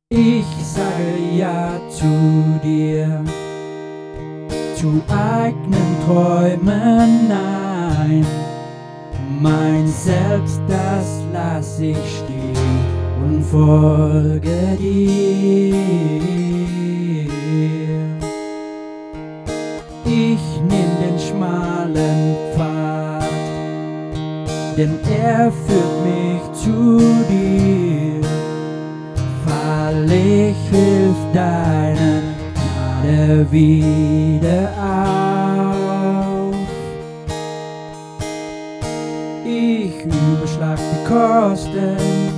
Ich sage ja zu dir, zu eigenen Träumen nein. Mein Selbst, das lass ich stehen und folge dir. Ich nehm den schmalen Pfad, denn er führt mich zu dir. Fall ich, hilf deine Gnade wieder auf. Ich überschlag die Kosten,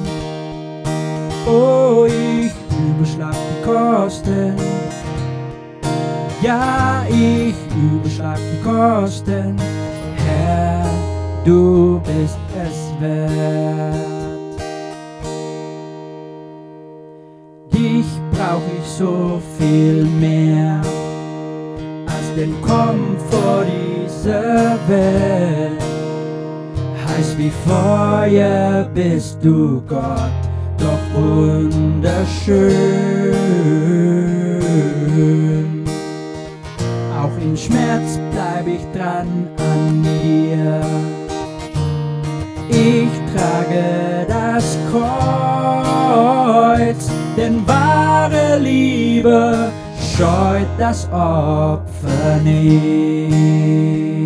oh, ich überschlag die Kosten. Ja, ich überschlag die Kosten, Herr, du bist es wert. Dich brauch ich so viel mehr als den Komfort dieser Welt. Heiß wie Feuer bist du, Gott, doch wunderschön. Auch im Schmerz bleib ich dran an dir. Ich trage das Kreuz, denn wahre Liebe scheut das Opfer nicht.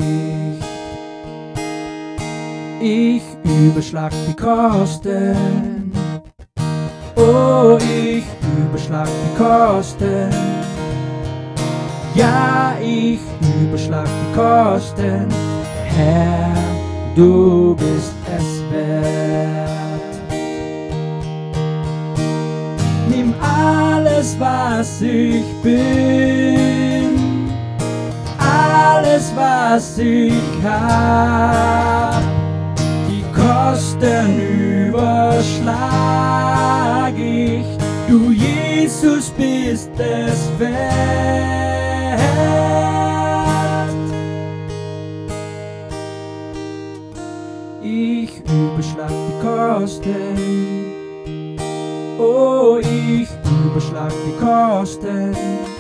Ich überschlag die Kosten, oh, ich überschlag die Kosten. Ja, ich überschlag die Kosten, Herr, du bist es wert. Nimm alles, was ich bin, alles, was ich hab, die Kosten überschlag ich, du Jesus bist es wert. Ich überschlag die Kosten, oh, ich überschlag die Kosten.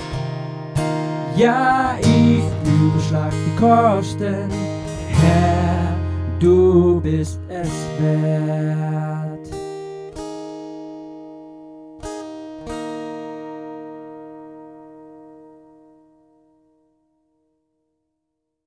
Ja, ich überschlag die Kosten, Herr, du bist es wert.